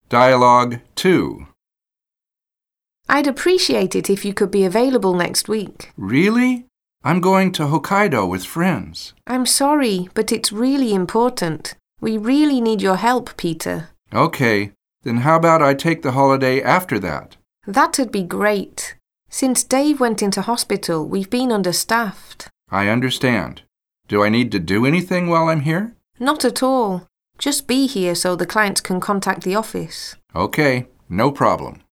Dialogue 2. I'd appreciate it if you could be available next week. Really? I'm going to Hokkaido with friends. I'm sorry, but it's really important. We really need your help, Peter. Okay, then how about I take the holiday after that? That'd be great. Since Dave went into hospital, we've been understaffed. I understand. Do I need to do anything while I'm here? Not at all. Just be here so the clients can contact the office. Okay, no problem.